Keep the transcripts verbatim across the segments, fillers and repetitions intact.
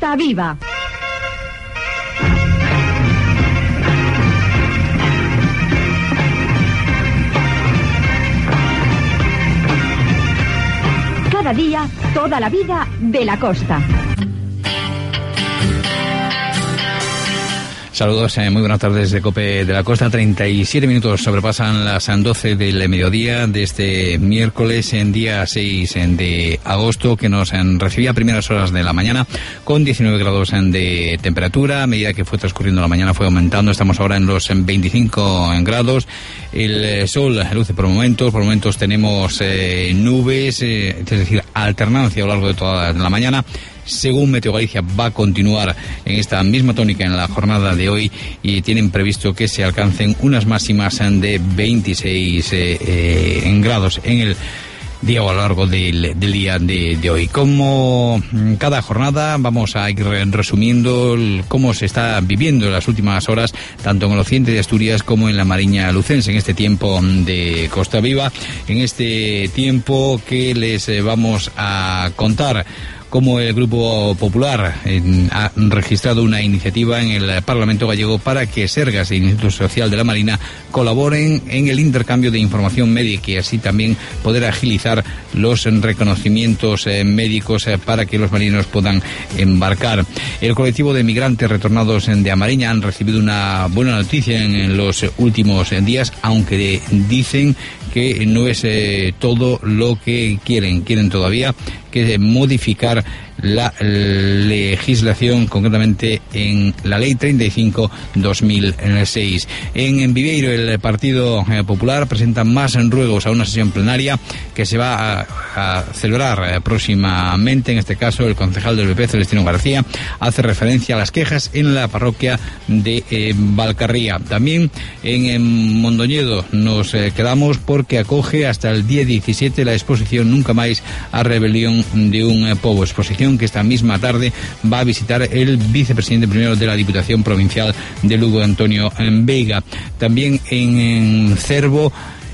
Costa Viva. Cada día, toda la vida de la costa. Saludos, eh, muy buenas tardes de COPE de la Costa. treinta y siete minutos sobrepasan las doce del mediodía de este miércoles, en día seis de agosto, que nos en, recibía a primeras horas de la mañana con diecinueve grados en, de temperatura. A medida que fue transcurriendo la mañana fue aumentando. Estamos ahora en los en veinticinco grados. El eh, sol luce por momentos. Por momentos tenemos eh, nubes, eh, es decir, alternancia a lo largo de toda la mañana. Según Meteo Galicia, va a continuar en esta misma tónica en la jornada de hoy y tienen previsto que se alcancen unas máximas de veintiséis eh, eh, grados en el día o a lo largo del, del día de, de hoy. Como cada jornada vamos a ir resumiendo cómo se está viviendo en las últimas horas, tanto en el occidente de Asturias como en la Mariña Lucense, en este tiempo de Costa Viva, en este tiempo que les vamos a contar como el Grupo Popular eh, ha registrado una iniciativa en el Parlamento gallego para que Sergas y el Instituto Social de la Marina colaboren en el intercambio de información médica y así también poder agilizar los reconocimientos eh, médicos eh, para que los marinos puedan embarcar. El colectivo de migrantes retornados de Amariña han recibido una buena noticia en los últimos días, aunque dicen que no es eh, todo lo que quieren. Quieren todavía que modificar la legislación, concretamente en la Ley treinta y cinco barra dos mil seis. En, en Viveiro, el Partido Popular presenta más ruegos a una sesión plenaria que se va a, a celebrar próximamente. En este caso, el concejal del B P, Celestino García, hace referencia a las quejas en la parroquia de eh, Valcarría. También en, en Mondoñedo nos eh, quedamos porque acoge hasta el día diecisiete la exposición Nunca Máis a Rebelión de un eh, Pobo, exposición que esta misma tarde va a visitar el vicepresidente primero de la Diputación Provincial de Lugo, Antonio Veiga. También en, en Cervo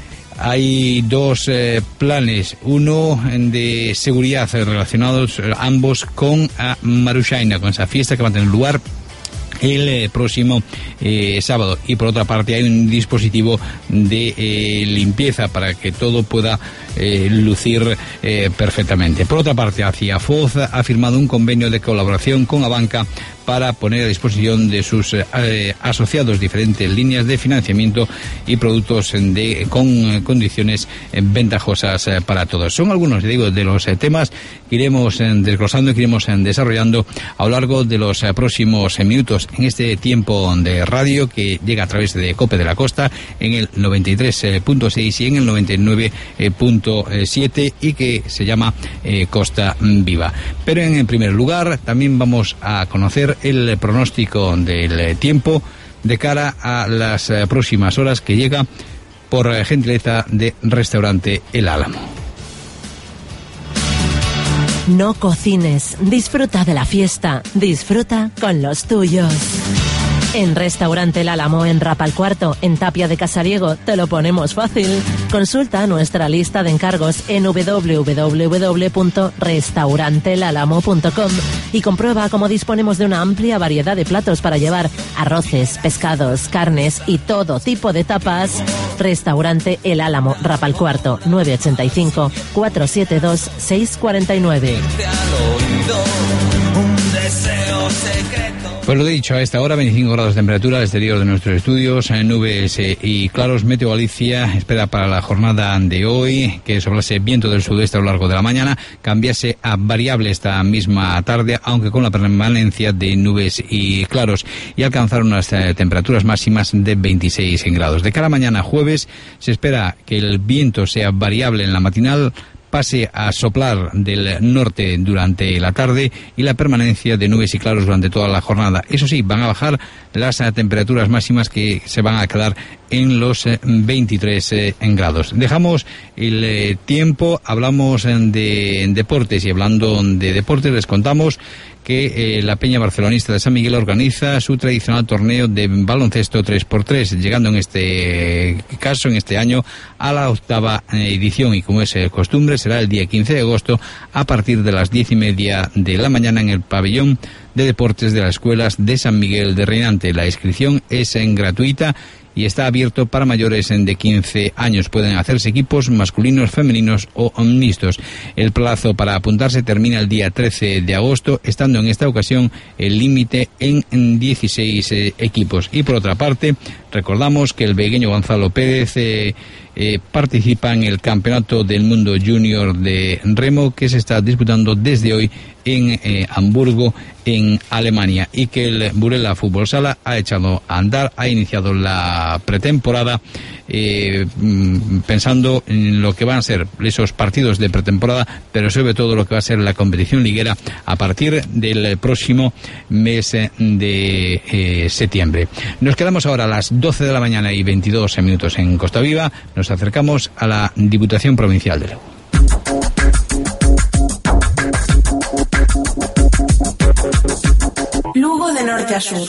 hay dos eh, planes, uno de seguridad eh, relacionados eh, ambos con a Maruxaina, con esa fiesta que va a tener lugar el eh, próximo eh, sábado, y por otra parte hay un dispositivo de eh, limpieza para que todo pueda eh, lucir eh, perfectamente. Por otra parte, hacia Foz ha firmado un convenio de colaboración con Abanca para poner a disposición de sus eh, asociados diferentes líneas de financiamiento y productos de, con eh, condiciones eh, ventajosas eh, para todos. Son algunos, digo, de los eh, temas que iremos eh, desglosando y que iremos eh, desarrollando a lo largo de los eh, próximos eh, minutos en este tiempo de radio que llega a través de COPE de la Costa en el noventa y tres punto seis y en el noventa y nueve punto siete y que se llama eh, Costa Viva. Pero en primer lugar también vamos a conocer el pronóstico del tiempo de cara a las próximas horas que llega por gentileza de Restaurante El Álamo. No cocines, disfruta de la fiesta, disfruta con los tuyos. En Restaurante El Álamo, en Rapalcuarto, en Tapia de Casariego, te lo ponemos fácil. Consulta nuestra lista de encargos en doble u doble u doble u punto restaurante el álamo punto com y comprueba cómo disponemos de una amplia variedad de platos para llevar arroces, pescados, carnes y todo tipo de tapas. Restaurante El Álamo, Rapalcuarto, nueve ocho cinco, cuatro siete dos, seis cuatro nueve. Pues lo dicho, a esta hora veinticinco grados de temperatura al exterior de nuestros estudios, nubes eh, y claros. Meteo Galicia espera para la jornada de hoy que soplase viento del sudeste a lo largo de la mañana, cambiase a variable esta misma tarde, aunque con la permanencia de nubes y claros, y alcanzar unas eh, temperaturas máximas de veintiséis grados. De cara a mañana jueves se espera que el viento sea variable en la matinal, pase a soplar del norte durante la tarde y la permanencia de nubes y claros durante toda la jornada. Eso sí, van a bajar las uh, temperaturas máximas que se van a quedar en los uh, veintitrés uh, grados. Dejamos el uh, tiempo, hablamos uh, de deportes, y hablando de deportes les contamos que eh, la Peña Barcelonista de San Miguel organiza su tradicional torneo de baloncesto tres por tres, llegando en este caso, en este año, a la octava edición, y como es eh, costumbre, será el día quince de agosto a partir de las diez y media de la mañana en el pabellón de deportes de las escuelas de San Miguel de Reinante. La inscripción es en gratuita y está abierto para mayores de quince años. Pueden hacerse equipos masculinos, femeninos o mixtos. El plazo para apuntarse termina el día trece de agosto, estando en esta ocasión el límite en dieciséis eh, equipos. Y por otra parte, recordamos que el vegueño Gonzalo Pérez eh, eh, participa en el Campeonato del Mundo Junior de Remo, que se está disputando desde hoy en eh, Hamburgo, en Alemania, y que el Burela Fútbol Sala ha echado a andar, ha iniciado la pretemporada eh, pensando en lo que van a ser esos partidos de pretemporada, pero sobre todo lo que va a ser la competición liguera a partir del próximo mes de eh, septiembre. Nos quedamos ahora a las doce de la mañana y veintidós minutos en Costa Viva. Nos acercamos a la Diputación Provincial de Lugo. Lugo de norte a sur.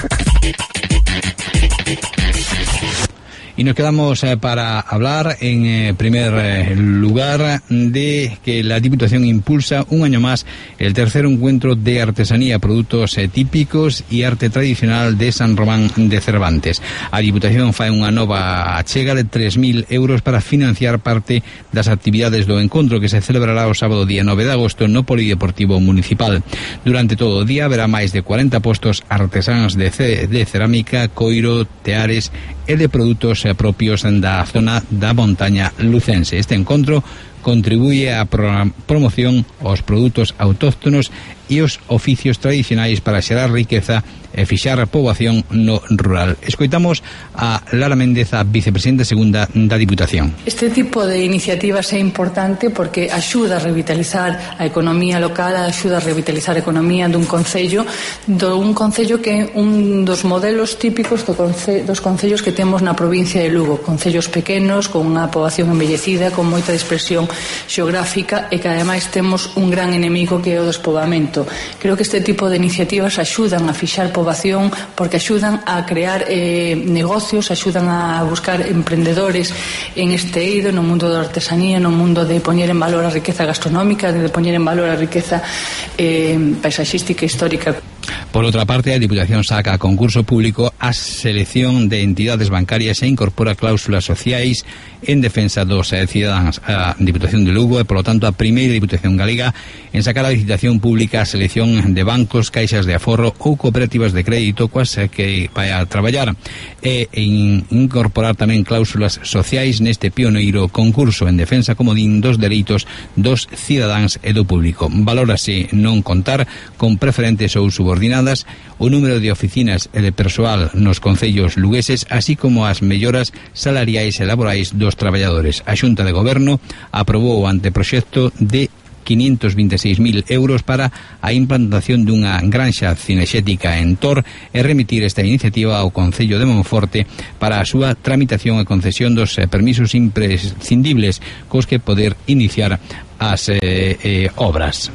Y nos quedamos eh, para hablar en eh, primer eh, lugar de que la Diputación impulsa un año más el tercer encuentro de artesanía, productos eh, típicos y arte tradicional de San Román de Cervantes. A Diputación fai unha nova achega de tres mil euros para financiar parte das actividades do encontro, que se celebrará o sábado día nove de agosto no Polideportivo Municipal. Durante todo o día haberá máis de cuarenta postos artesáns de, ce- de cerámica, coiro, teares e de produtos propios da zona da montaña lucense. Este encontro contribuye á pro promoción aos produtos autóctonos e os oficios tradicionais para xerar riqueza e fixar a poboación no rural. Escoitamos a Lara Méndez, a vicepresidenta segunda da Diputación. Este tipo de iniciativas é importante porque axuda a revitalizar a economía local, axuda a revitalizar a economía dun concello, dun concello que é un dos modelos típicos do conce dos concellos que temos na provincia de Lugo, concellos pequenos, con unha poboación envellecida, con moita dispersión xeográfica e que ademais temos un gran enemigo que é o despoboamento. Creo que este tipo de iniciativas axudan a fixar poboación porque axudan a crear eh, negocios, axudan a buscar emprendedores en este eido, no mundo da artesanía, no mundo de poñer en valor a riqueza gastronómica, de poñer en valor a riqueza eh, paisaxística e histórica. Por outra parte, a Diputación saca a concurso público a selección de entidades bancarias e incorpora cláusulas sociais en defensa dos eh, cidadáns. A Diputación de Lugo é, polo tanto, a primeira Diputación galega en sacar a licitación pública a selección de bancos, caixas de aforro ou cooperativas de crédito coas que vai a traballar, e en incorporar tamén cláusulas sociais neste pioneiro concurso en defensa, como din, dos dereitos dos cidadáns e do público. Valórase non contar con preferentes ou subordinadas o número de oficinas e de persoal nos concellos lugueses, así como as melloras salariais e laborais dos traballadores. A Xunta de Goberno aprobou o anteproxecto de quinientos veintiséis mil euros para a implantación dunha granxa cinexética en Tor e remitir esta iniciativa ao Concello de Monforte para a súa tramitación e concesión dos eh, permisos imprescindibles cos que poder iniciar as eh, eh, obras.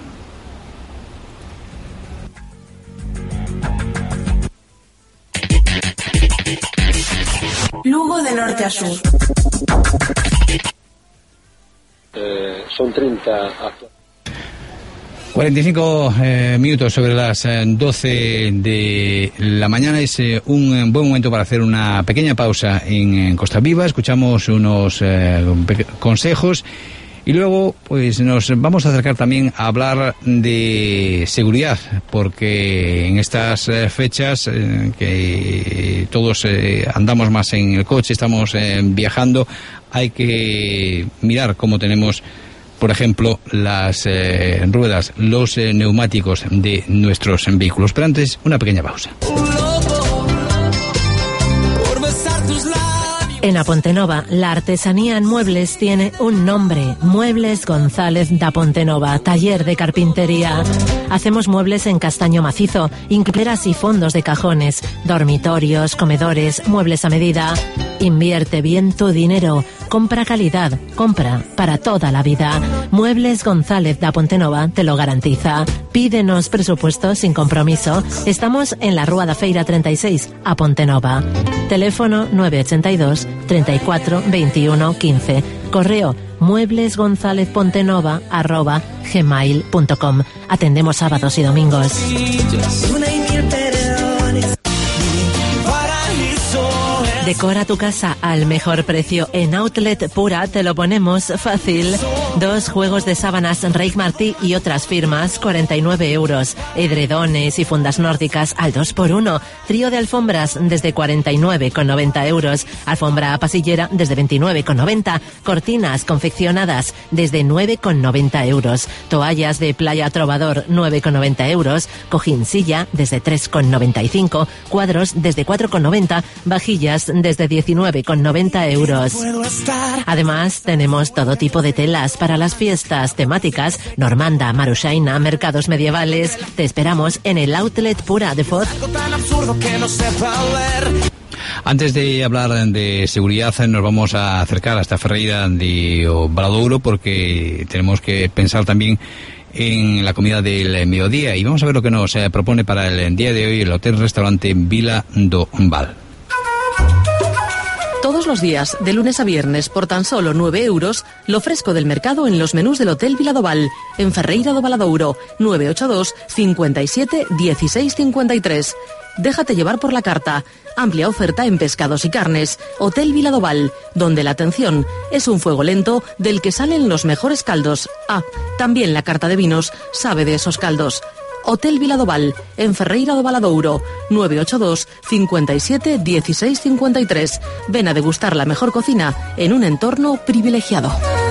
Lugo de norte a sur. Eh, son treinta. cuarenta y cinco eh, minutos sobre las eh, doce de la mañana. Es eh, un buen momento para hacer una pequeña pausa en, en Costa Viva. Escuchamos unos eh, consejos y luego pues nos vamos a acercar también a hablar de seguridad, porque en estas eh, fechas eh, que todos eh, andamos más en el coche, estamos eh, viajando, hay que mirar cómo tenemos, por ejemplo, las eh, ruedas, los eh, neumáticos de nuestros vehículos. Pero antes, una pequeña pausa. En Apontenova, la artesanía en muebles tiene un nombre: Muebles González da Pontenova, taller de carpintería. Hacemos muebles en castaño macizo, incluyeras y fondos de cajones, dormitorios, comedores, muebles a medida. Invierte bien tu dinero. Compra calidad. Compra para toda la vida. Muebles González da Pontenova te lo garantiza. Pídenos presupuesto sin compromiso. Estamos en la Rúa da Feira treinta y seis, a Pontenova. Teléfono nueve ochenta y dos, treinta y cuatro, veintiuno, quince. Correo mueblesgonzalezpontenova arroba gmail punto com. Atendemos sábados y domingos. Decora tu casa al mejor precio. En Outlet Pura te lo ponemos fácil. Dos juegos de sábanas Reich Martí y otras firmas, cuarenta y nueve euros. Edredones y fundas nórdicas al dos por uno. Trío de alfombras desde cuarenta y nueve con noventa euros. Alfombra pasillera desde veintinueve con noventa. Cortinas confeccionadas desde nueve con noventa euros. Toallas de Playa Trovador nueve con noventa euros. Cojín silla desde tres con noventa y cinco. Cuadros desde cuatro con noventa. Vajillas desde diecinueve con noventa euros. Además, tenemos todo tipo de telas para las fiestas temáticas, Normanda, Marushaina, mercados medievales. Te esperamos en el Outlet Pura de Foz. Antes de hablar de seguridad, nos vamos a acercar hasta Ferreira de Obradoiro porque tenemos que pensar también en la comida del mediodía y vamos a ver lo que nos eh, propone para el día de hoy el hotel-restaurante Vila do Val. Todos los días, de lunes a viernes, por tan solo nueve euros, lo fresco del mercado en los menús del Hotel Vila do Val, en Ferreira do Valadouro, nueve ocho dos, cincuenta y siete, dieciséis cincuenta y tres. Déjate llevar por la carta. Amplia oferta en pescados y carnes. Hotel Vila do Val, donde la atención es un fuego lento del que salen los mejores caldos. Ah, también la carta de vinos sabe de esos caldos. Hotel Vila do Val, en Ferreira do Valadouro, nueve ocho dos, cincuenta y siete, dieciséis cincuenta y tres. Ven a degustar la mejor cocina en un entorno privilegiado.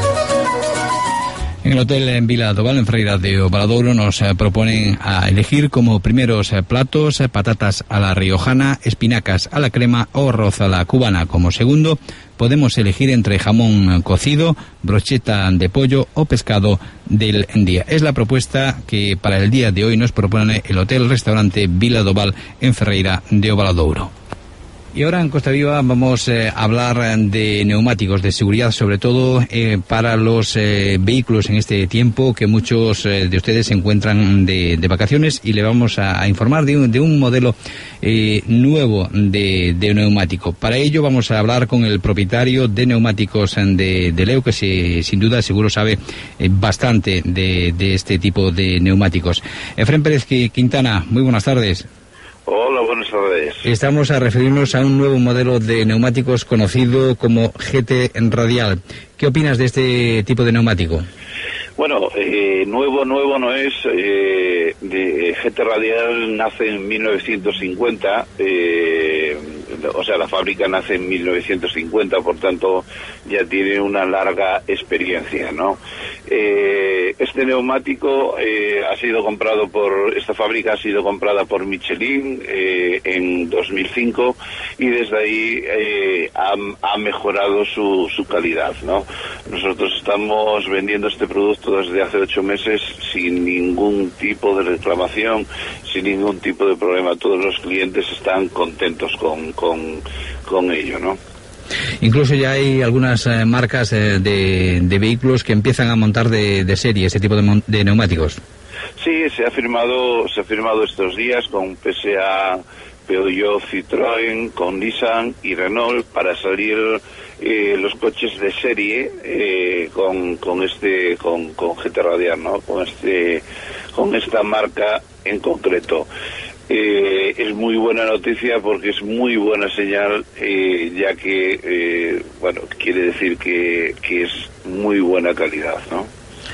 En el hotel en Vila do Val, en Ferreira de Valadouro, nos eh, proponen a elegir como primeros eh, platos eh, patatas a la riojana, espinacas a la crema o arroz a la cubana. Como segundo, podemos elegir entre jamón cocido, brocheta de pollo o pescado del día. Es la propuesta que para el día de hoy nos propone el hotel-restaurante Vila do Val en Ferreira de Valadouro. Y ahora en Costa Viva vamos eh, a hablar de neumáticos, de seguridad, sobre todo eh, para los eh, vehículos en este tiempo que muchos eh, de ustedes se encuentran de, de vacaciones y le vamos a, a informar de un, de un modelo eh, nuevo de, de neumático. Para ello vamos a hablar con el propietario de neumáticos de, de Leo, que se, sin duda seguro sabe eh, bastante de, de este tipo de neumáticos. Efrén Pérez Quintana, muy buenas tardes. Hola, buenas tardes. Estamos a referirnos a un nuevo modelo de neumáticos conocido como G T Radial. ¿Qué opinas de este tipo de neumático? Bueno, eh, nuevo, nuevo no es. Eh, de G T Radial nace en mil novecientos cincuenta, eh, o sea, la fábrica nace en mil novecientos cincuenta, por tanto ya tiene una larga experiencia, ¿no? Eh, este neumático eh, ha sido comprado por, esta fábrica ha sido comprada por Michelin eh, en dos mil cinco y desde ahí eh, ha, ha mejorado su, su calidad, ¿no? Nosotros estamos vendiendo este producto desde hace ocho meses sin ningún tipo de reclamación, sin ningún tipo de problema. Todos los clientes están contentos con, con, con ello, ¿no? Incluso ya hay algunas eh, marcas eh, de, de vehículos que empiezan a montar de, de serie ese tipo de, de neumáticos. Sí, se ha firmado, se ha firmado estos días con P S A, Peugeot, Citroën, con Nissan y Renault para salir eh, los coches de serie eh, con, con este, con, con G T Radial, ¿no? Con este, con esta marca en concreto. Eh, es muy buena noticia porque es muy buena señal, eh, ya que, eh, bueno, quiere decir que, que es muy buena calidad, ¿no?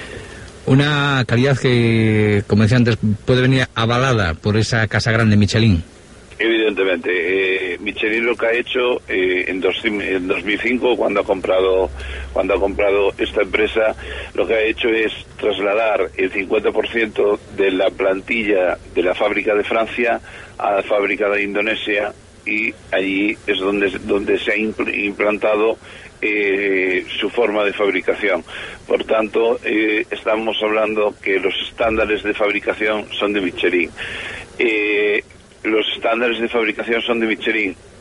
Una calidad que, como decía antes, puede venir avalada por esa casa grande Michelin. Evidentemente, eh, Michelin lo que ha hecho eh, en, dos, en dos mil cinco, cuando ha comprado cuando ha comprado esta empresa, lo que ha hecho es trasladar el cincuenta por ciento de la plantilla de la fábrica de Francia a la fábrica de Indonesia y allí es donde, donde se ha implantado eh, su forma de fabricación. Por tanto, eh, estamos hablando que los estándares de fabricación son de Michelin. Eh, Los estándares de fabricación son de Michelin.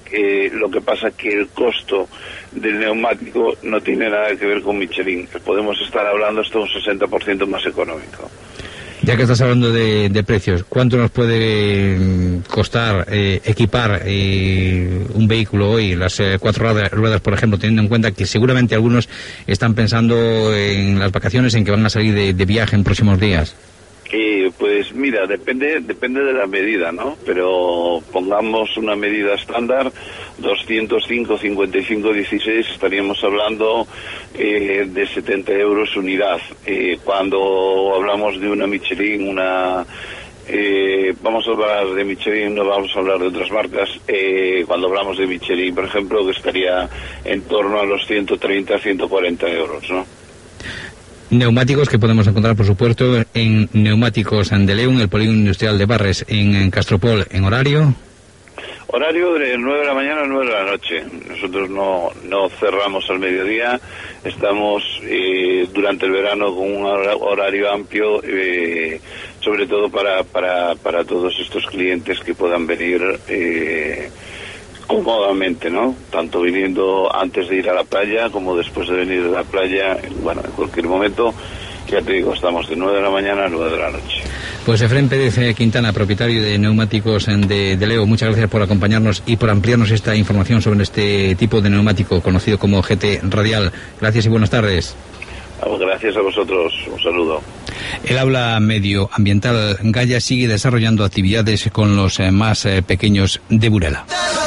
Eh, lo que pasa que el costo del neumático no tiene nada que ver con Michelin. Podemos estar hablando hasta un sesenta por ciento más económico. Ya que estás hablando de, de precios, ¿cuánto nos puede costar eh, equipar eh, un vehículo hoy, las eh, cuatro ruedas, ruedas, por ejemplo, teniendo en cuenta que seguramente algunos están pensando en las vacaciones, en que van a salir de, de viaje en próximos días? Eh, pues mira, depende depende de la medida, ¿no? Pero pongamos una medida estándar, doscientos cinco, cincuenta y cinco, dieciséis, estaríamos hablando eh, de setenta euros unidad. Eh, cuando hablamos de una Michelin, una... Eh, vamos a hablar de Michelin, no vamos a hablar de otras marcas. Eh, cuando hablamos de Michelin, por ejemplo, que estaría en torno a los ciento treinta, ciento cuarenta euros, ¿no? Neumáticos que podemos encontrar, por supuesto, en Neumáticos de León, el polígono industrial de Barres, en, en Castropol, en horario. Horario de nueve de la mañana a nueve de la noche. Nosotros no, no cerramos al mediodía. Estamos eh, durante el verano con un horario amplio, eh, sobre todo para, para, para todos estos clientes que puedan venir eh, cómodamente, ¿no? Tanto viniendo antes de ir a la playa como después de venir de la playa, bueno, en cualquier momento. Ya te digo, estamos de nueve de la mañana a nueve de la noche. Pues Efrén Pérez Quintana, propietario de Neumáticos de, de Leo, muchas gracias por acompañarnos y por ampliarnos esta información sobre este tipo de neumático conocido como G T Radial. Gracias y buenas tardes. Gracias a vosotros, un saludo. El aula medioambiental Gaya sigue desarrollando actividades con los más pequeños de Burela.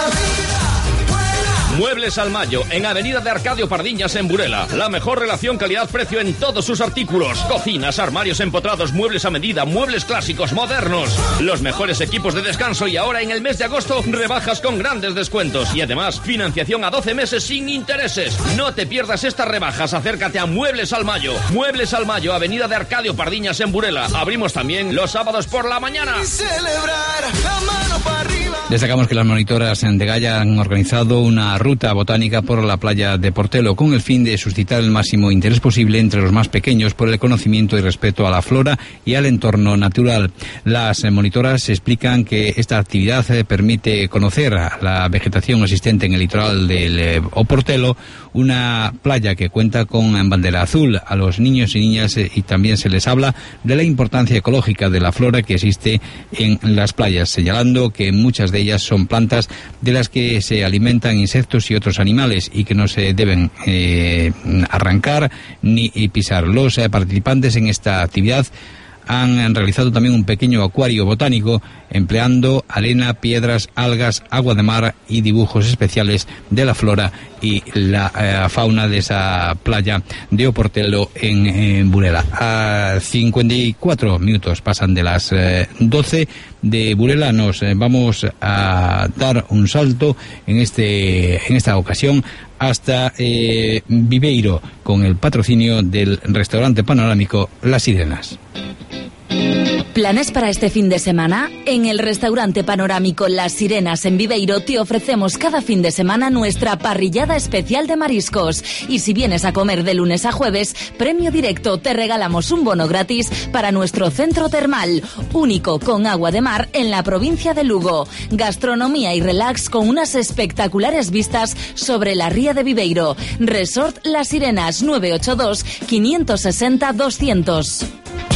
Muebles al Mayo, en Avenida de Arcadio Pardiñas, en Burela. La mejor relación calidad-precio en todos sus artículos. Cocinas, armarios empotrados, muebles a medida, muebles clásicos, modernos. Los mejores equipos de descanso y ahora en el mes de agosto, rebajas con grandes descuentos. Y además, financiación a doce meses sin intereses. No te pierdas estas rebajas, acércate a Muebles al Mayo. Muebles al Mayo, Avenida de Arcadio Pardiñas, en Burela. Abrimos también los sábados por la mañana. Destacamos que las monitoras de Gaya han organizado una ruta botánica por la playa de Portelo con el fin de suscitar el máximo interés posible entre los más pequeños por el conocimiento y respeto a la flora y al entorno natural. Las monitoras explican que esta actividad permite conocer la vegetación existente en el litoral del Oportelo, una playa que cuenta con bandera azul. A los niños y niñas y también se les habla de la importancia ecológica de la flora que existe en las playas, señalando que muchas de ellas son plantas de las que se alimentan insectos y otros animales y que no se deben eh, arrancar ni pisar. Los eh, participantes en esta actividad han realizado también un pequeño acuario botánico empleando arena, piedras, algas, agua de mar y dibujos especiales de la flora y la eh, fauna de esa playa de Oportelo en, en Burela. A cincuenta y cuatro minutos pasan de las eh, doce de Burela. Nos eh, vamos a dar un salto en este en esta ocasión hasta eh, Viveiro con el patrocinio del restaurante panorámico Las Sirenas. ¿Planes para este fin de semana? En el restaurante panorámico Las Sirenas en Viveiro te ofrecemos cada fin de semana nuestra parrillada especial de mariscos. Y si vienes a comer de lunes a jueves, premio directo, te regalamos un bono gratis para nuestro centro termal, único con agua de mar en la provincia de Lugo. Gastronomía y relax con unas espectaculares vistas sobre la ría de Viveiro. Resort Las Sirenas, nueve ocho dos, cinco seis cero, doscientos.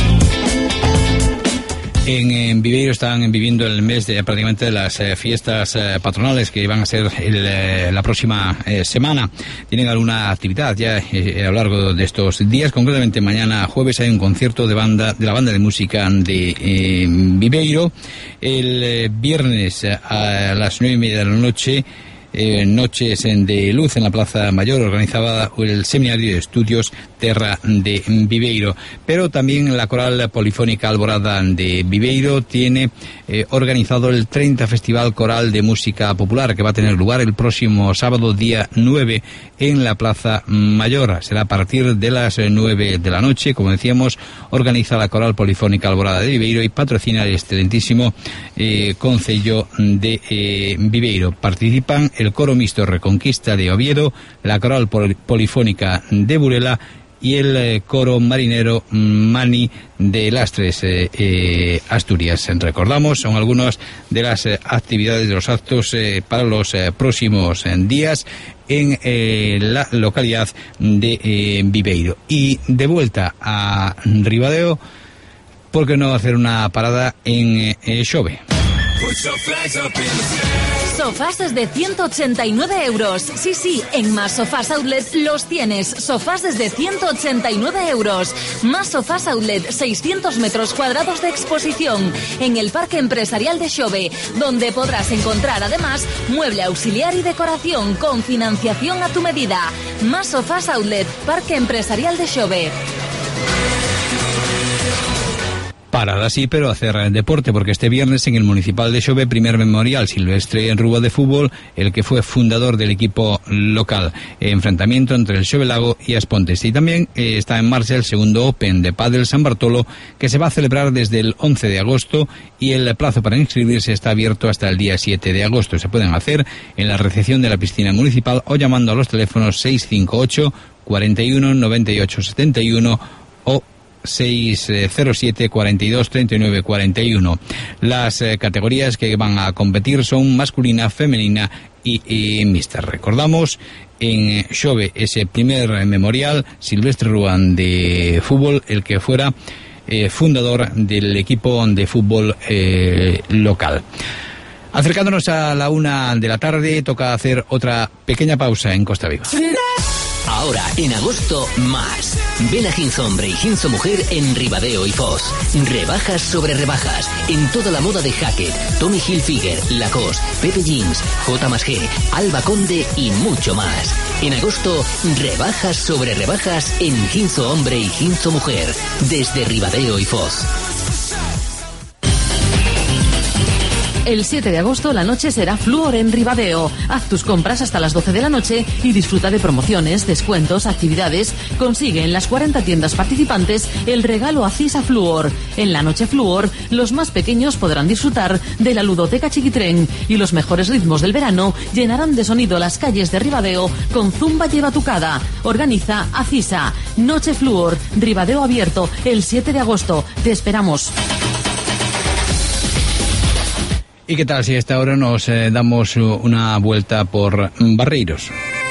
En, en Viveiro están viviendo el mes de prácticamente de las eh, fiestas eh, patronales que van a ser el, eh, la próxima eh, semana. Tienen alguna actividad ya eh, a lo largo de estos días. Concretamente mañana jueves hay un concierto de banda de la banda de música de eh, Viveiro. El eh, viernes a las nueve y media de la noche. Eh, noches de luz en la Plaza Mayor, organizaba el Seminario de Estudios Terra de Viveiro. Pero también la Coral Polifónica Alborada de Viveiro tiene eh, organizado el treinta Festival Coral de Música Popular, que va a tener lugar el próximo sábado, día nueve, en la Plaza Mayor. Será a partir de las nueve de la noche. Como decíamos, organiza la Coral Polifónica Alborada de Viveiro y patrocina el excelentísimo eh, Concello de eh, Viveiro. Participan el Coro Mixto Reconquista de Oviedo, la Coral Polifónica de Burela y el eh, coro marinero Mani de Lastres, eh, eh, Asturias. Recordamos, son algunas de las eh, actividades de los actos eh, para los eh, próximos eh, días en eh, la localidad de eh, Viveiro. Y de vuelta a Ribadeo, ¿por qué no hacer una parada en eh, Xove? Sofás desde ciento ochenta y nueve euros. Sí, sí, en Más Sofás Outlet los tienes. Sofás desde ciento ochenta y nueve euros. Más Sofás Outlet, seiscientos metros cuadrados de exposición en el Parque Empresarial de Xove, donde podrás encontrar además mueble auxiliar y decoración con financiación a tu medida. Más Sofás Outlet, Parque Empresarial de Xove. Parada sí, pero hacer deporte, porque este viernes en el Municipal de Xove, primer memorial Silvestre en Rúa de fútbol, el que fue fundador del equipo local. Enfrentamiento entre el Xove Lago y Aspontes. Y también eh, está en marcha el segundo Open de Pádel San Bartolo, que se va a celebrar desde el once de agosto, y el plazo para inscribirse está abierto hasta el día siete de agosto. Se pueden hacer en la recepción de la piscina municipal o llamando a los teléfonos seis cinco ocho, cuarenta y uno, noventa y ocho, setenta y uno o seis cero siete, cuarenta y dos, treinta y nueve, cuarenta y uno. Las eh, categorías que van a competir son masculina, femenina y, y mixta. Recordamos en Xove ese primer memorial Silvestre Ruán de fútbol, el que fuera eh, fundador del equipo de fútbol eh, local. Acercándonos a la una de la tarde, toca hacer otra pequeña pausa en Costa Viva. Ahora, en agosto, más. Ven a Ginzo Hombre y Ginzo Mujer en Ribadeo y Foz. Rebajas sobre rebajas. En toda la moda de Hackett, Tommy Hilfiger, Lacoste, Pepe Jeans, J más G, Alba Conde y mucho más. En agosto, rebajas sobre rebajas en Ginzo Hombre y Ginzo Mujer. Desde Ribadeo y Foz. El siete de agosto la noche será Fluor en Ribadeo. Haz tus compras hasta las doce de la noche y disfruta de promociones, descuentos, actividades. Consigue en las cuarenta tiendas participantes el regalo Acisa Fluor. En la noche Fluor, los más pequeños podrán disfrutar de la ludoteca Chiquitren y los mejores ritmos del verano llenarán de sonido las calles de Ribadeo con Zumba y Batucada. Organiza Acisa. Noche Fluor, Ribadeo abierto el siete de agosto. Te esperamos. ¿Y qué tal si a esta hora nos eh, damos una vuelta por Barreiros?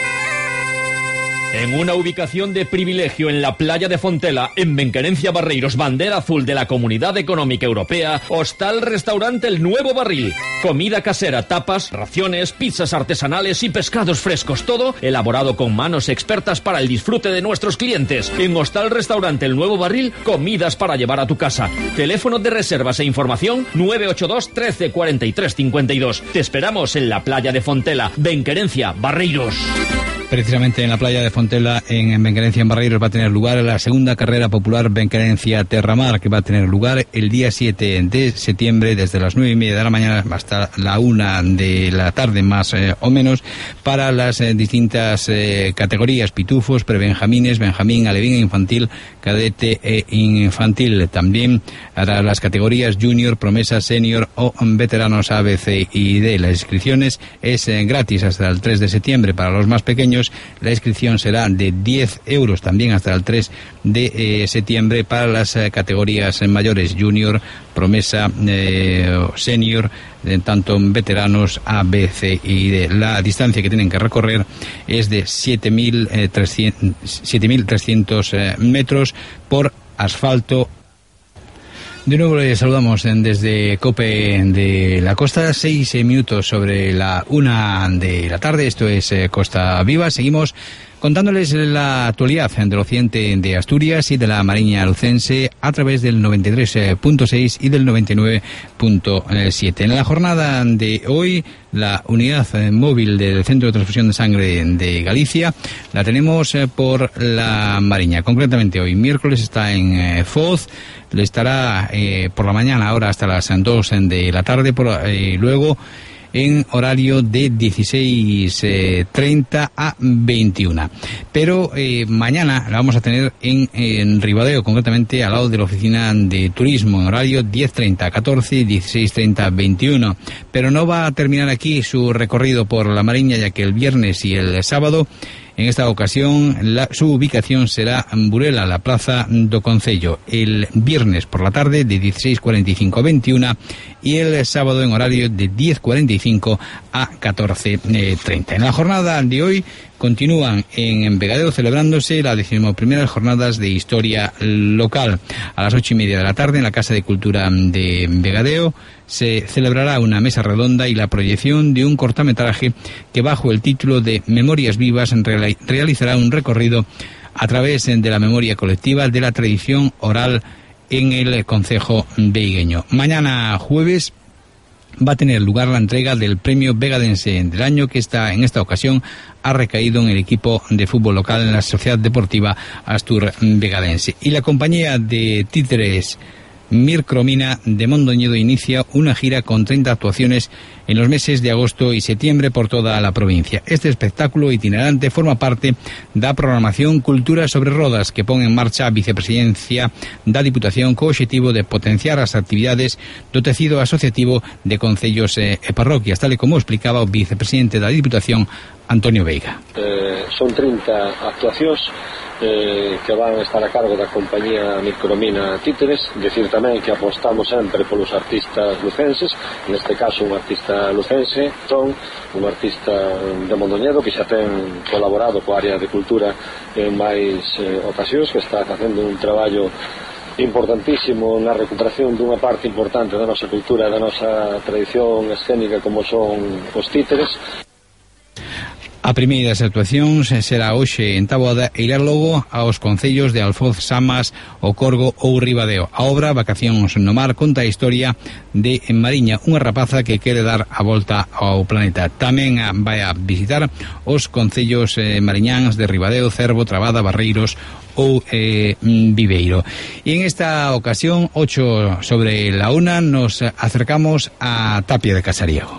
En una ubicación de privilegio en la playa de Fontela, en Benquerencia Barreiros, bandera azul de la Comunidad Económica Europea, Hostal Restaurante El Nuevo Barril. Comida casera, tapas, raciones, pizzas artesanales y pescados frescos. Todo elaborado con manos expertas para el disfrute de nuestros clientes. En Hostal Restaurante El Nuevo Barril, comidas para llevar a tu casa. Teléfono de reservas e información nueve ocho dos, trece, cuarenta y tres, cincuenta y dos. Te esperamos en la playa de Fontela, Benquerencia Barreiros. Precisamente en la playa de Fontela, en Benquerencia, en Barreiros, va a tener lugar la segunda carrera popular Benquerencia Terramar, que va a tener lugar el día siete de septiembre, desde las nueve y media de la mañana hasta la una de la tarde, más eh, o menos, para las eh, distintas eh, categorías: pitufos, prebenjamines, benjamín, alevín, infantil, cadete e infantil. También para las categorías junior, promesa, senior o veteranos A, B, C y D. Las inscripciones es eh, gratis hasta el tres de septiembre para los más pequeños. La inscripción será de diez euros también hasta el tres de eh, septiembre para las eh, categorías mayores: junior, promesa, eh, senior, eh, tanto veteranos A, B, C y D. La distancia que tienen que recorrer es de siete mil trescientos eh, metros por asfalto. De nuevo les saludamos desde COPE de la Costa, seis minutos sobre la una de la tarde. Esto es Costa Viva. Seguimos contándoles la actualidad del occidente de Asturias y de la Mariña Lucense a través del noventa y tres punto seis y del noventa y nueve punto siete. En la jornada de hoy, la unidad móvil del Centro de Transfusión de Sangre de Galicia la tenemos por la Mariña. Concretamente hoy, miércoles, está en Foz. Le estará eh, por la mañana, ahora hasta las dos de la tarde, por, eh, luego en horario de dieciséis treinta a veintiuna. Pero eh, mañana la vamos a tener en, en Ribadeo, concretamente al lado de la oficina de turismo, en horario diez treinta a catorce, dieciséis treinta a veintiuno. Pero no va a terminar aquí su recorrido por la Mariña, ya que el viernes y el sábado En esta ocasión, la, su ubicación será en Burela, la Plaza do Concello, el viernes por la tarde de dieciséis cuarenta y cinco a veintiuna y el sábado en horario de diez cuarenta y cinco a catorce treinta. En la jornada de hoy continúan en Vegadeo celebrándose las decimoprimeras jornadas de historia local. A las ocho y media de la tarde en la Casa de Cultura de Vegadeo se celebrará una mesa redonda y la proyección de un cortometraje que bajo el título de Memorias Vivas realizará un recorrido a través de la memoria colectiva de la tradición oral en el concejo veigueño. Mañana jueves va a tener lugar la entrega del premio vegadense del año, que está en esta ocasión ha recaído en el equipo de fútbol local en la Sociedad Deportiva Astur Vegadense. Y la compañía de títeres Mircromina de Mondoñedo inicia una gira con treinta actuaciones en los meses de agosto y septiembre por toda la provincia. Este espectáculo itinerante forma parte da programación Cultura sobre Rodas que pon en marcha a Vicepresidencia da Diputación co obxectivo de potenciar as actividades do tecido asociativo de concellos e parroquias, tal e como explicaba o Vicepresidente da Diputación, Antonio Veiga. Eh, son trinta actuacións Eh, que van a estar a cargo da compañía Mircromina Títeres. Decir tamén que apostamos sempre polos artistas lucenses, neste caso un artista lucense, Tom, un artista de Mondoñedo que xa ten colaborado coa área de cultura en máis eh, ocasións, que está facendo un traballo importantísimo na recuperación dunha parte importante da nosa cultura, da nosa tradición escénica como son os títeres. A primeira das actuacións será hoxe en Taboada e irá logo aos concellos de Alfoz, Samas, O Corgo ou Ribadeo. A obra Vacacións no Mar conta a historia de Mariña, unha rapaza que quere dar a volta ao planeta. Tamén vai a visitar os concellos eh, mariñáns de Ribadeo, Cervo, Trabada, Barreiros ou eh, Viveiro. Y en esta ocasión, ocho sobre la una, nos acercamos a Tapia de Casariego.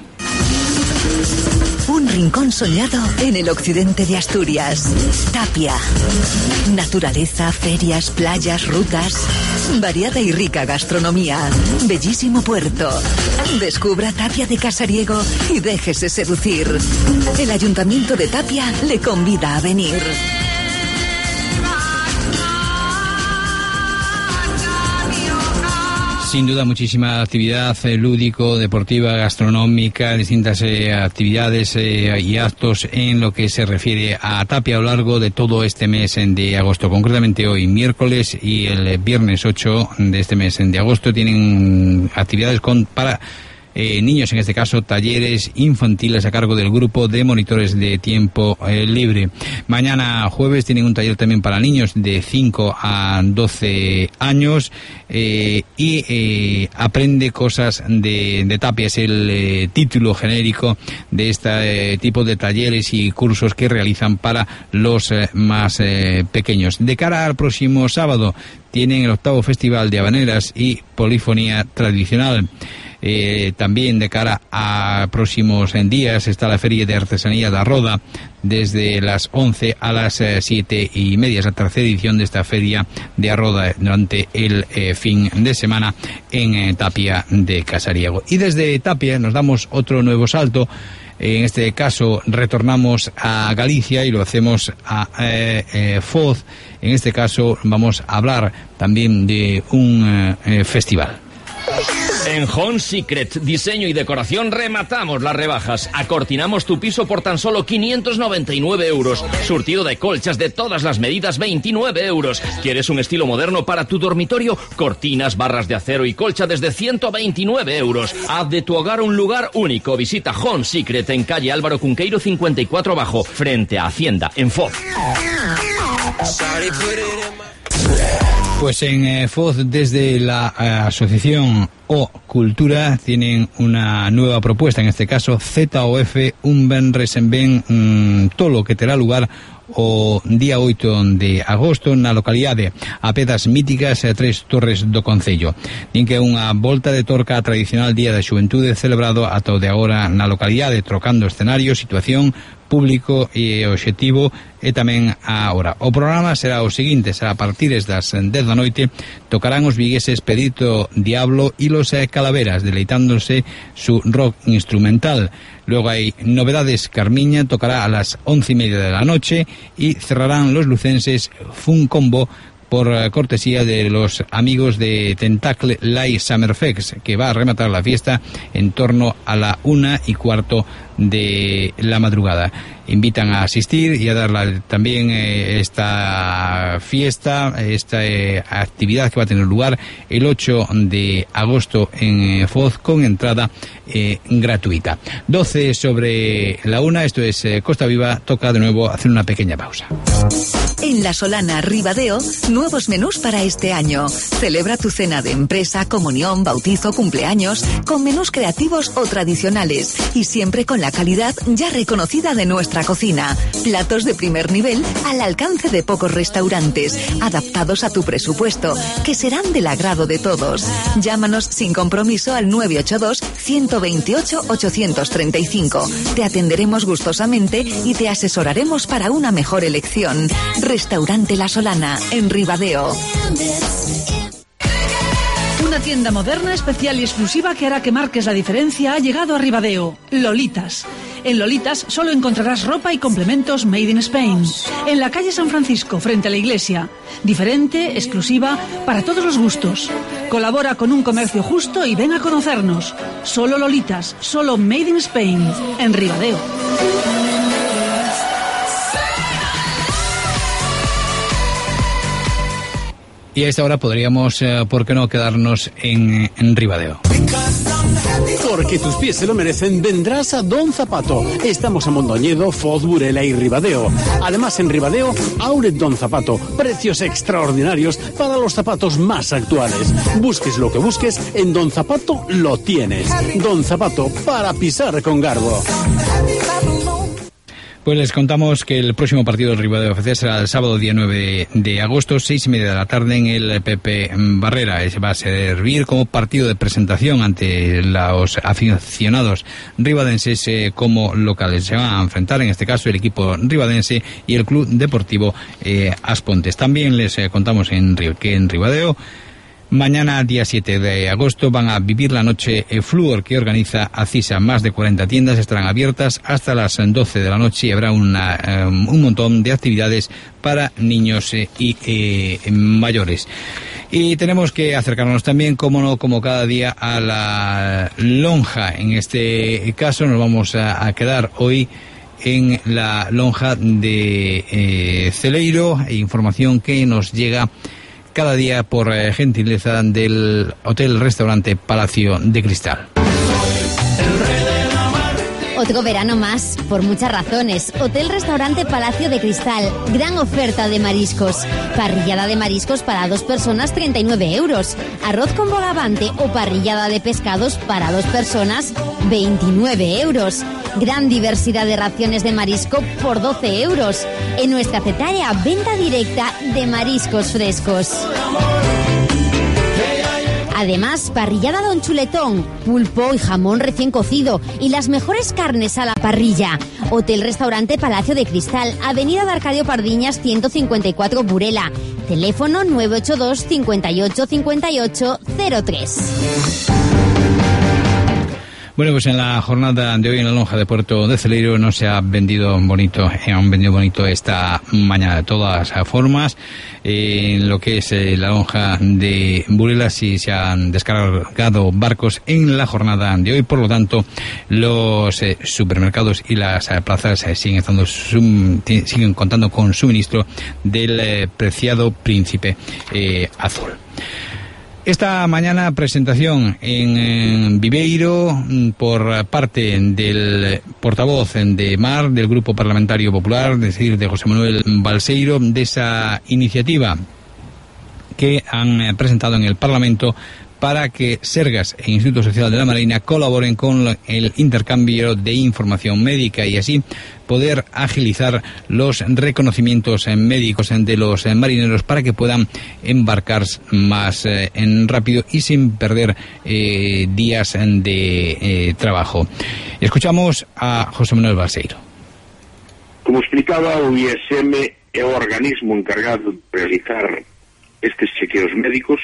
Un rincón soñado en el occidente de Asturias. Tapia. Naturaleza, ferias, playas, rutas. Variada y rica gastronomía. Bellísimo puerto. Descubra Tapia de Casariego y déjese seducir. El Ayuntamiento de Tapia le convida a venir. Sin duda, muchísima actividad eh, lúdico, deportiva, gastronómica, distintas eh, actividades eh, y actos en lo que se refiere a Tapia a lo largo de todo este mes de agosto. Concretamente hoy, miércoles y el viernes ocho de este mes de agosto, tienen actividades con para... Eh, niños, en este caso, talleres infantiles a cargo del grupo de monitores de tiempo eh, libre. Mañana jueves tienen un taller también para niños de cinco a doce años eh, y eh, aprende cosas de, de Tapia. Es el eh, título genérico de este eh, tipo de talleres y cursos que realizan para los eh, más eh, pequeños. De cara al próximo sábado tienen el octavo Festival de Habaneras y Polifonía Tradicional. Eh, también de cara a próximos en días está la Feria de Artesanía da Roda desde las once a las eh, siete y media. Es la tercera edición de esta Feria de Arroda durante el eh, fin de semana en eh, Tapia de Casariego. Y desde Tapia nos damos otro nuevo salto. En este caso retornamos a Galicia y lo hacemos a eh, eh, Foz. En este caso vamos a hablar también de un eh, festival. En Home Secret, diseño y decoración, rematamos las rebajas. Acortinamos tu piso por tan solo quinientos noventa y nueve euros. Surtido de colchas de todas las medidas, veintinueve euros. ¿Quieres un estilo moderno para tu dormitorio? Cortinas, barras de acero y colcha desde ciento veintinueve euros. Haz de tu hogar un lugar único. Visita Home Secret en calle Álvaro Cunqueiro cincuenta y cuatro Bajo, frente a Hacienda, en Foz. Pues en eh, Foz, desde la eh, asociación O Cultura, tienen una nueva propuesta, en este caso Z O F, un venres en ben mmm, tolo que terá lugar o día oito de agosto na localidade a Pedas Míticas e Tres Torres do Concello. Din que é unha volta de torca a tradicional Día da Xuventude celebrado ata o de agora na localidade, trocando escenario, situación, público e obxectivo e tamén a hora. O programa será o seguinte: será a partir das dez da noite, tocarán os vigueses Pedrito Diablo e Los eh, Calaveras, deleitándose su rock instrumental. Luego hay novedades. Carmiña tocará a las once y media de la noche y cerrarán los lucenses Fun Combo por cortesía de los amigos de Tentacle Live Summerfest, que va a rematar la fiesta en torno a la una y cuarto de la madrugada. Invitan a asistir y a dar la, también eh, esta fiesta, esta eh, actividad que va a tener lugar el ocho de agosto en eh, Foz, con entrada eh, gratuita. doce sobre la una, esto es eh, Costa Viva. Toca de nuevo hacer una pequeña pausa. En La Solana, Ribadeo, nuevos menús para este año. Celebra tu cena de empresa, comunión, bautizo, cumpleaños, con menús creativos o tradicionales y siempre con la calidad ya reconocida de nuestra cocina. Platos de primer nivel al alcance de pocos restaurantes, adaptados a tu presupuesto, que serán del agrado de todos. Llámanos sin compromiso al nueve ocho dos, uno dos ocho, ocho tres cinco. Te atenderemos gustosamente y te asesoraremos para una mejor elección. Restaurante La Solana, en Ribadeo. Una tienda moderna, especial y exclusiva que hará que marques la diferencia ha llegado a Ribadeo. Lolitas. En Lolitas solo encontrarás ropa y complementos made in Spain. En la calle San Francisco, frente a la iglesia. Diferente, exclusiva, para todos los gustos. Colabora con un comercio justo y ven a conocernos. Solo Lolitas, solo made in Spain, en Ribadeo. Y a esta hora podríamos, eh, ¿por qué no, quedarnos en, en Ribadeo? Porque tus pies se lo merecen, vendrás a Don Zapato. Estamos en Mondoñedo, Foz, Burela y Ribadeo. Además, en Ribadeo, Outlet Don Zapato. Precios extraordinarios para los zapatos más actuales. Busques lo que busques, en Don Zapato lo tienes. Don Zapato, para pisar con garbo. Pues les contamos que el próximo partido del Ribadeo F C será el sábado día nueve de agosto, seis y media de la tarde, en el Pepe Barrera. Ese va a servir como partido de presentación ante los aficionados ribadenses eh, como locales. Se van a enfrentar en este caso el equipo ribadense y el Club Deportivo eh, Aspontes. También les eh, contamos en, que en Ribadeo mañana, día siete de agosto, van a vivir la noche Fluor, que organiza Acisa. Más de cuarenta tiendas estarán abiertas hasta las doce de la noche y habrá una, um, un montón de actividades para niños eh, y eh, mayores. Y tenemos que acercarnos también, como no, como cada día, a la lonja. En este caso nos vamos a, a quedar hoy en la lonja de eh, Celeiro, información que nos llega cada día por eh, gentileza del Hotel Restaurante Palacio de Cristal. Otro verano más, por muchas razones. Hotel Restaurante Palacio de Cristal. Gran oferta de mariscos. Parrillada de mariscos para dos personas, treinta y nueve euros. Arroz con bogavante o parrillada de pescados para dos personas, veintinueve euros. Gran diversidad de raciones de marisco por doce euros. En nuestra cetaria, venta directa de mariscos frescos. Además, parrillada Don Chuletón, pulpo y jamón recién cocido y las mejores carnes a la parrilla. Hotel Restaurante Palacio de Cristal, Avenida de Arcadio Pardiñas ciento cincuenta y cuatro, Burela. Teléfono nueve ocho dos, cincuenta y ocho, cincuenta y ocho, cero tres. Bueno, pues en la jornada de hoy en la lonja de Puerto de Celeiro no se ha vendido bonito, eh, han vendido bonito esta mañana de todas formas. Eh, en lo que es eh, la lonja de Burela sí se han descargado barcos en la jornada de hoy, por lo tanto los eh, supermercados y las eh, plazas eh, siguen estando sum, siguen contando con suministro del eh, preciado Príncipe eh, Azul. Esta mañana presentación en, en Viveiro por parte del portavoz de Mar, del Grupo Parlamentario Popular, es decir, de José Manuel Balseiro, de esa iniciativa que han presentado en el Parlamento para que Sergas e Instituto Social de la Marina colaboren con el intercambio de información médica y así poder agilizar los reconocimientos médicos de los marineros para que puedan embarcar más eh, en rápido y sin perder eh, días de eh, trabajo. Escuchamos a José Manuel Balseiro. Como explicaba, o I S M é o organismo encargado de realizar estes chequeos médicos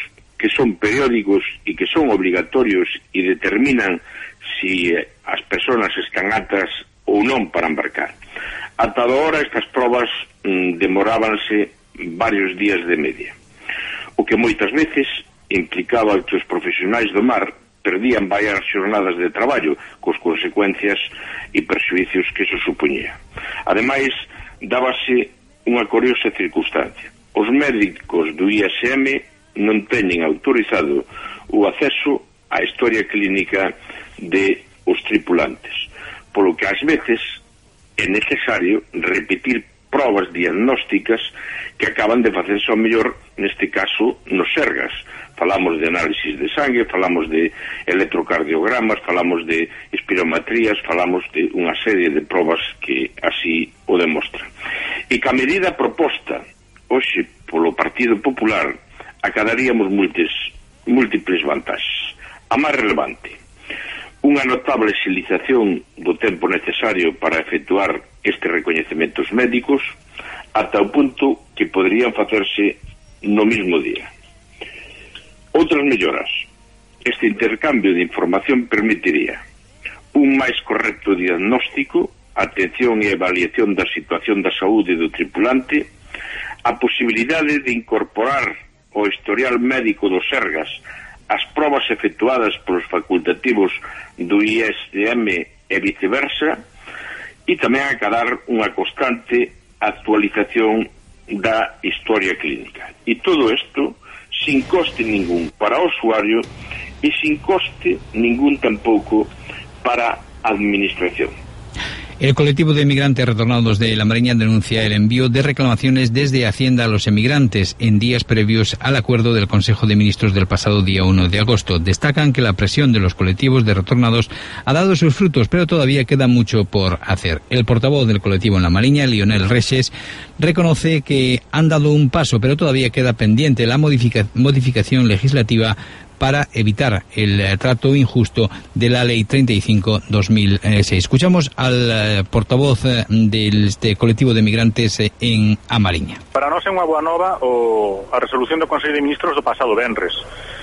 que son periódicos e que son obrigatorios e determinan si as persoas están aptas ou non para embarcar. Ata agora estas probas mm, demorábanse varios días de media, o que moitas veces implicaba que os profesionais do mar perdían varias xornadas de traballo, cos consecuencias e perxuicios que iso supoñía. Ademais, dábase unha curiosa circunstancia. Os médicos do I S M non teñen autorizado o acceso á historia clínica de os tripulantes, polo que ás veces é necesario repetir probas diagnósticas que acaban de facerse ao mellor, neste caso, nos Sergas. Falamos de análisis de sangue, falamos de electrocardiogramas, falamos de espirometrías, falamos de unha serie de probas que así o demostran. E que a medida proposta hoxe polo Partido Popular acadaríamos múltiples, múltiples vantaxes. A máis relevante, unha notable agilización do tempo necesario para efectuar estes recoñecementos médicos ata o punto que poderían facerse no mismo día. Outras melloras. Este intercambio de información permitiría un máis correcto diagnóstico, atención e avaliación da situación da saúde do tripulante, a posibilidade de incorporar o historial médico dos Sergas as probas efectuadas polos facultativos do I S M e viceversa, e tamén acadar unha constante actualización da historia clínica. E todo isto sin coste ningún para o usuario e sin coste ningún tampouco para a administración. El colectivo de emigrantes retornados de la Mariña denuncia el envío de reclamaciones desde Hacienda a los emigrantes en días previos al acuerdo del Consejo de Ministros del pasado día uno de agosto. Destacan que la presión de los colectivos de retornados ha dado sus frutos, pero todavía queda mucho por hacer. El portavoz del colectivo en la Mariña, Lionel Rexes, reconoce que han dado un paso, pero todavía queda pendiente la modifica- modificación legislativa para evitar el eh, trato injusto de la Ley treinta y cinco barra dos mil seis. Escuchamos al eh, portavoz eh, de este colectivo de migrantes eh, en A Mariña. Para nós é unha boa nova o, a resolución do Consello de Ministros do pasado venres,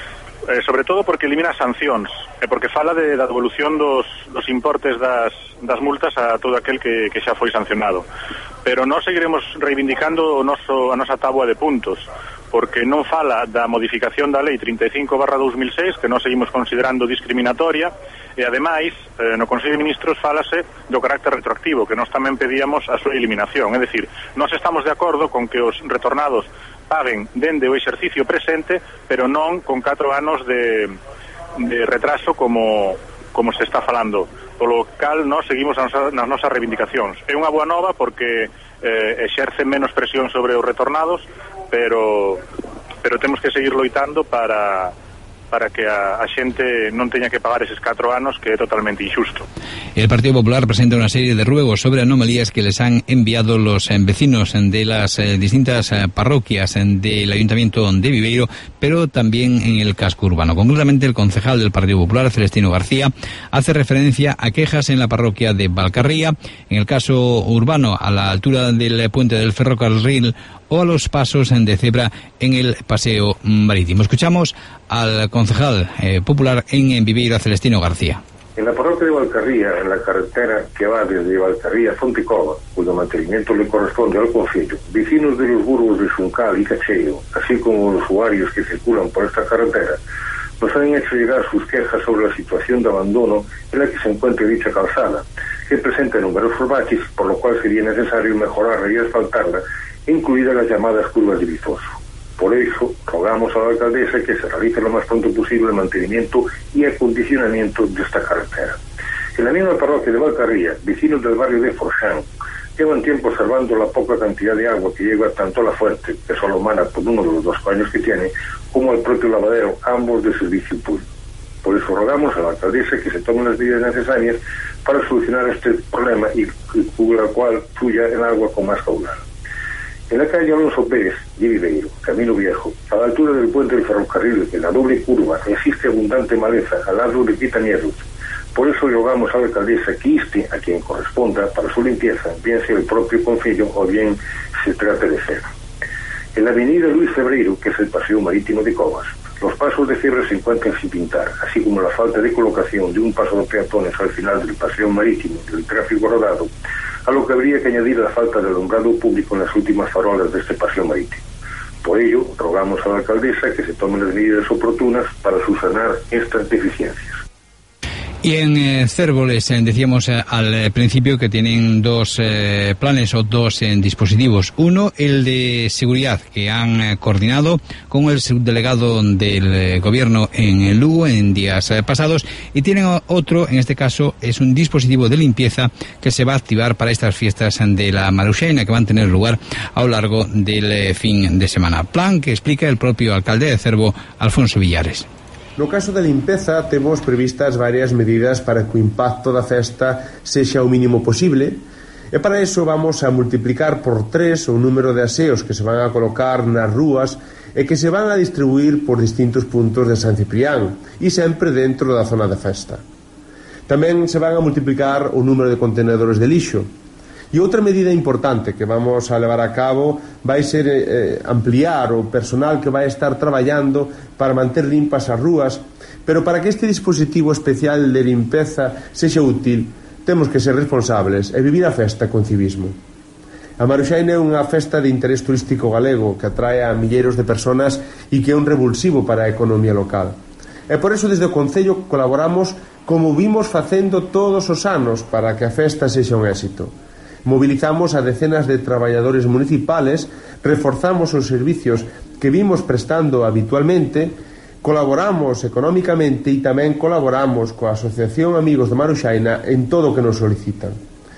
eh, sobre todo porque elimina sancións e porque fala de, da devolución dos, dos importes das, das multas a todo aquel que, que xa foi sancionado. Pero nós seguiremos reivindicando o noso, a nosa táboa de puntos, porque non fala da modificación da Lei treinta e cinco barra dos mil seis, que nós seguimos considerando discriminatoria, e ademais, eh, no Consello de Ministros falase do carácter retroactivo, que nós tamén pedíamos a súa eliminación. É dicir, nós estamos de acordo con que os retornados paguen dende o exercicio presente, pero non con catro anos de, de retraso como, como se está falando. Polo cal nós seguimos nas nosas reivindicacións. É unha boa nova porque eh, exerce menos presión sobre os retornados, pero pero temos que seguir loitando para para que a, a xente non teña que pagar eses catro anos, que é totalmente injusto. El Partido Popular presenta una serie de ruegos sobre anomalías que les han enviado los eh, vecinos de las eh, distintas eh, parroquias eh, del Ayuntamiento de Viveiro, pero también en el casco urbano. Concretamente, el concejal del Partido Popular, Celestino García, hace referencia a quejas en la parroquia de Valcarría, en el caso urbano a la altura del puente del ferrocarril o a los pasos de cebra en el paseo marítimo. Escuchamos al concejal eh, popular en, en Viveiro, Celestino García. En la parroquia de Valcarría, en la carretera que va desde Valcarría a Fontecova, cuyo mantenimiento le corresponde al concello, vecinos de los burgos de Xuncal y Cacheo, así como los usuarios que circulan por esta carretera, nos han hecho llegar sus quejas sobre la situación de abandono en la que se encuentra dicha calzada, que presenta numerosos baches, por lo cual sería necesario mejorarla y asfaltarla, incluidas las llamadas curvas de Bizoso. Por eso, rogamos a la alcaldesa que se realice lo más pronto posible el mantenimiento y acondicionamiento de esta carretera. En la misma parroquia de Valcarría, vecinos del barrio de Forxán llevan tiempo observando la poca cantidad de agua que llega tanto a la fuente, que solo mana por uno de los dos caños que tiene, como al propio lavadero, ambos de servicio público. Por eso rogamos a la alcaldesa que se tomen las medidas necesarias para solucionar este problema y con la cual fluya el agua con más caudal. En la calle Alonso Pérez de Viveiro, Camino Viejo, a la altura del puente del ferrocarril, en la doble curva, existe abundante maleza al lado de Quitanieros. Por eso rogamos a la alcaldesa que inste a quien corresponda para su limpieza, bien sea el propio concello o bien se trate de cera. En la avenida Luis Febreiro, que es el paseo marítimo de Covas, Los pasos de cierre se encuentran sin pintar, así como la falta de colocación de un paso de peatones al final del paseo marítimo y del tráfico rodado, a lo que habría que añadir la falta de alumbrado público en las últimas farolas de este paseo marítimo. Por ello, rogamos a la alcaldesa que se tomen las medidas oportunas para subsanar estas deficiencias. Y en eh, Cérvoles eh, decíamos eh, al eh, principio que tienen dos eh, planes o dos eh, dispositivos. Uno, el de seguridad, que han eh, coordinado con el subdelegado del eh, gobierno en el Lugo en días eh, pasados, y tienen otro, en este caso es un dispositivo de limpieza que se va a activar para estas fiestas de la Maruxaina que van a tener lugar a lo largo del eh, fin de semana. Plan que explica el propio alcalde de Cervo, Alfonso Villares. No caso da limpeza, temos previstas varias medidas para que o impacto da festa sexa o mínimo posible, e para iso vamos a multiplicar por tres o número de aseos que se van a colocar nas rúas e que se van a distribuir por distintos puntos de San Ciprián, e sempre dentro da zona de festa. Tamén se van a multiplicar o número de contenedores de lixo. E outra medida importante que vamos a levar a cabo vai ser eh, ampliar o personal que vai estar traballando para manter limpas as rúas, pero para que este dispositivo especial de limpeza sexa útil, temos que ser responsables e vivir a festa con civismo. A Maruxaina é unha festa de interés turístico galego que atrae a milleiros de personas e que é un revulsivo para a economía local. E por eso desde o Concello colaboramos como vimos facendo todos os anos para que a festa sexa un éxito. Movilizamos a decenas de traballadores municipales, reforzamos os servicios que vimos prestando habitualmente, colaboramos económicamente e tamén colaboramos coa Asociación Amigos de Maruxaina en todo o que nos solicitan.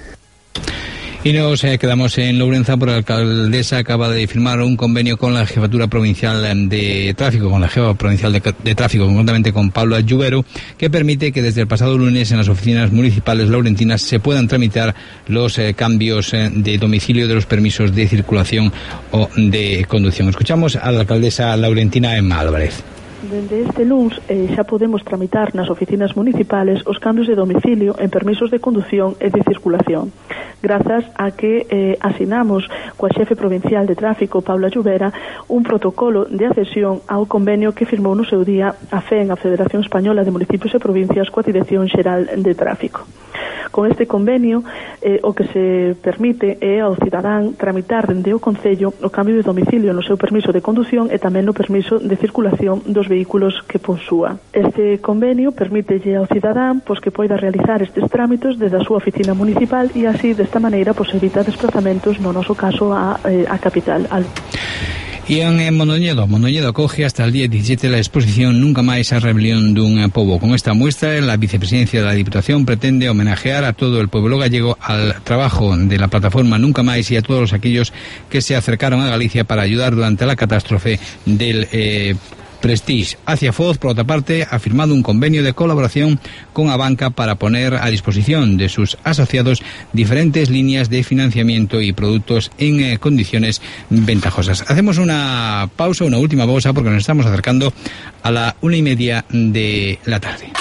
Y nos eh, quedamos en Lourenza porque la alcaldesa acaba de firmar un convenio con la Jefatura Provincial de Tráfico, con la Jefa Provincial de, de Tráfico, concretamente con Pablo Ayubero, que permite que desde el pasado lunes en las oficinas municipales laurentinas se puedan tramitar los eh, cambios eh, de domicilio de los permisos de circulación o de conducción. Escuchamos a la alcaldesa laurentina Emma Álvarez. Dende este luns eh, xa podemos tramitar nas oficinas municipales os cambios de domicilio en permisos de condución e de circulación, grazas a que eh, asinamos coa xefe provincial de tráfico, Paula Lluvera, un protocolo de adhesión ao convenio que firmou no seu día a FEN, a Federación Española de Municipios e Provincias, coa Dirección Xeral de Tráfico. Con este convenio, eh, o que se permite é ao cidadán tramitar dende o Concello o cambio de domicilio no seu permiso de condución e tamén no permiso de circulación dos vehículos que posúa. Este convenio permítelle ao cidadán pois, que poida realizar estes trámites desde a súa oficina municipal e así, desta maneira, pois, evita desplazamentos, no noso caso, a, eh, a capital. Al... Y en Mondoñedo, Mondoñedo acoge hasta el día diecisiete la exposición Nunca máis a rebelión dun pobo. Con esta muestra, la vicepresidencia de la Diputación pretende homenajear a todo el pueblo gallego al trabajo de la plataforma Nunca máis y a todos aquellos que se acercaron a Galicia para ayudar durante la catástrofe del eh, Prestige. Hacia Foz, por otra parte, ha firmado un convenio de colaboración con Abanca para poner a disposición de sus asociados diferentes líneas de financiamiento y productos en eh, condiciones ventajosas. Hacemos una pausa, una última pausa, porque nos estamos acercando a la una y media de la tarde.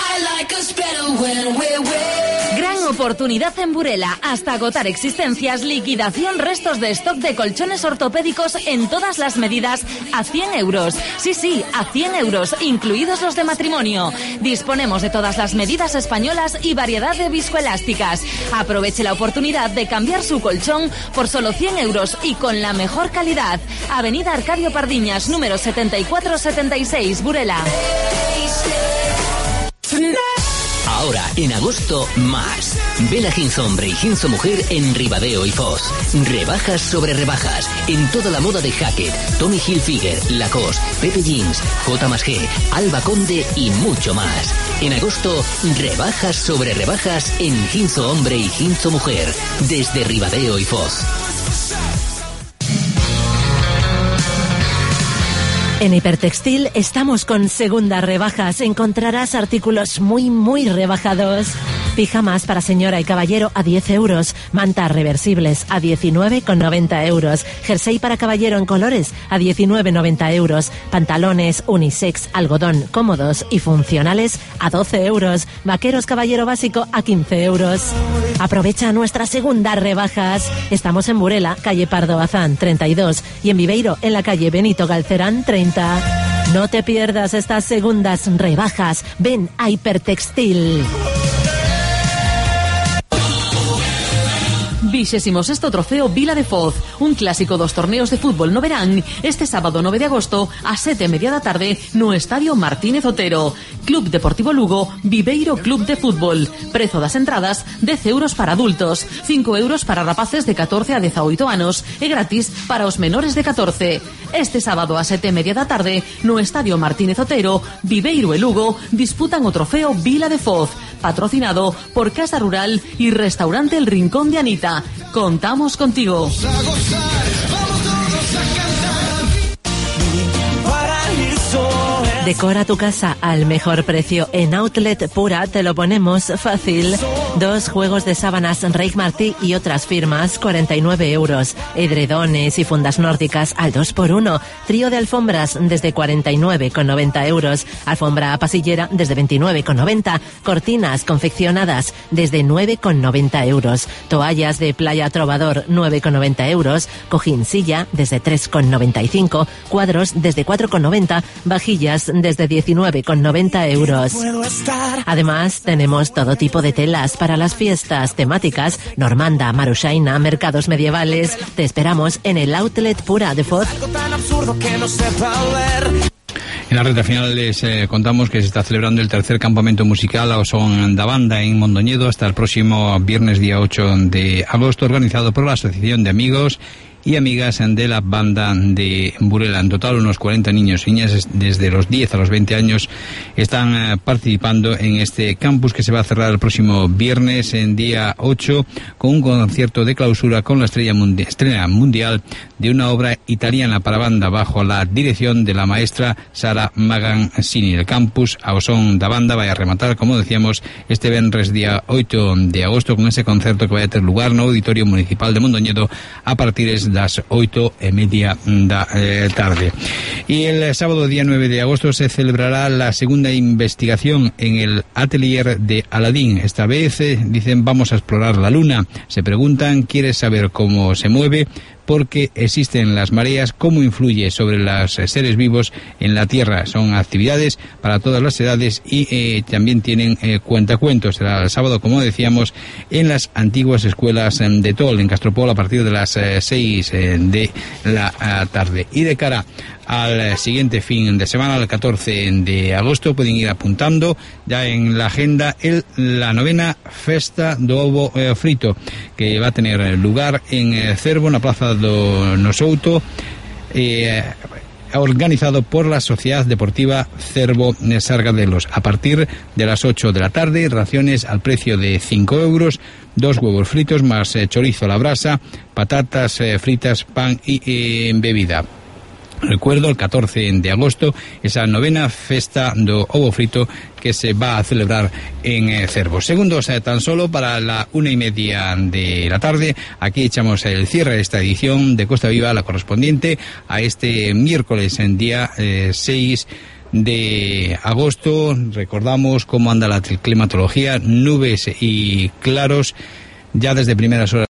Gran oportunidad en Burela. Hasta agotar existencias, liquidación restos de stock de colchones ortopédicos en todas las medidas a cien euros. Sí, sí, a cien euros, incluidos los de matrimonio. Disponemos de todas las medidas españolas y variedad de viscoelásticas. Aproveche la oportunidad de cambiar su colchón por solo cien euros y con la mejor calidad. Avenida Arcadio Pardiñas, número setenta y cuatro setenta y seis, Burela. Ahora, en agosto, más. Ven a Ginzo Hombre y Ginzo Mujer en Ribadeo y Foz. Rebajas sobre rebajas. En toda la moda de Hackett, Tommy Hilfiger, Lacoste, Pepe Jeans, J más G, Alba Conde y mucho más. En agosto, rebajas sobre rebajas en Ginzo Hombre y Ginzo Mujer. Desde Ribadeo y Foz. En Hipertextil estamos con segundas rebajas. Encontrarás artículos muy, muy rebajados. Pijamas para señora y caballero a diez euros. Mantas reversibles a diecinueve con noventa euros. Jersey para caballero en colores a diecinueve noventa euros. Pantalones unisex, algodón, cómodos y funcionales a doce euros. Vaqueros caballero básico a quince euros. Aprovecha nuestras segundas rebajas. Estamos en Burela, calle Pardo Bazán treinta y dos, y en Viveiro, en la calle Benito Galcerán treinta. No te pierdas estas segundas rebajas. Ven a Hipertextil. Vixésimo sexto trofeo Vila de Foz, un clásico dos torneos de fútbol no verán este sábado nove de agosto a sete e media da tarde no Estadio Martínez Otero. Club Deportivo Lugo, Viveiro Club de Fútbol. Prezo das entradas, dez euros para adultos, cinco euros para rapaces de catorce a dezaoito anos e gratis para os menores de catorce. Este sábado a sete e media da tarde no Estadio Martínez Otero, Viveiro e Lugo disputan o trofeo Vila de Foz, patrocinado por Casa Rural y Restaurante El Rincón de Anita. Contamos contigo. Decora tu casa al mejor precio. En Outlet Pura te lo ponemos fácil. Dos juegos de sábanas Reich Martí y otras firmas, cuarenta y nueve euros. Edredones y fundas nórdicas al dos por uno. Trío de alfombras desde cuarenta y nueve con noventa euros. Alfombra pasillera desde veintinueve con noventa. Cortinas confeccionadas desde nueve con noventa euros. Toallas de Playa Trovador nueve con noventa euros. Cojín silla desde tres con noventa y cinco. Cuadros desde cuatro con noventa. Vajillas desde diecinueve con noventa euros. Además, tenemos todo tipo de telas para las fiestas temáticas, Normanda, Marushaina, mercados medievales. Te esperamos en el Outlet Pura de Foz. En la recta final les eh, contamos que se está celebrando el tercer campamento musical ao son da banda en Mondoñedo hasta el próximo viernes día ocho de agosto, organizado por la Asociación de Amigos y amigas de la banda de Burela. En total, unos cuarenta niños y niñas desde los diez a los veinte años están eh, participando en este campus que se va a cerrar el próximo viernes en día ocho con un concierto de clausura con la estrella, mundi- estrella mundial de una obra italiana para banda bajo la dirección de la maestra Sara Magansini. El campus ao son da banda vai a rematar, como decíamos, este venres día ocho de agosto con ese concerto que vai a ter lugar no Auditorio Municipal de Mondoñedo a partir das oito e media da eh, tarde. Y el sábado día nueve de agosto se celebrará la segunda investigación en el atelier de Aladín. Esta vez eh, dicen vamos a explorar la luna. Se preguntan, ¿quieres saber cómo se mueve? Porque existen las mareas, cómo influye sobre los seres vivos en la Tierra. Son actividades para todas las edades y eh, también tienen eh, cuentacuentos. Será el sábado, como decíamos, en las antiguas escuelas eh, de Tol, en Castropol, a partir de las eh, seis eh, de la eh, tarde. Y de cara al siguiente fin de semana, el catorce de agosto, pueden ir apuntando ya en la agenda el, la novena Festa do Ovo eh, Frito, que va a tener lugar en eh, Cervo, en la Plaza do Nosouto, eh, organizado por la Sociedad Deportiva Cervo Sargadelos. A partir de las ocho de la tarde, raciones al precio de cinco euros, dos huevos fritos más eh, chorizo a la brasa, patatas eh, fritas, pan y eh, bebida. Recuerdo, el catorce de agosto, esa novena Festa do Ovo Frito que se va a celebrar en eh, Cervo. Segundos eh, tan solo para la una y media de la tarde. Aquí echamos el cierre de esta edición de Costa Viva, la correspondiente a este miércoles en día eh, seis de agosto. Recordamos cómo anda la climatología, nubes y claros ya desde primeras horas.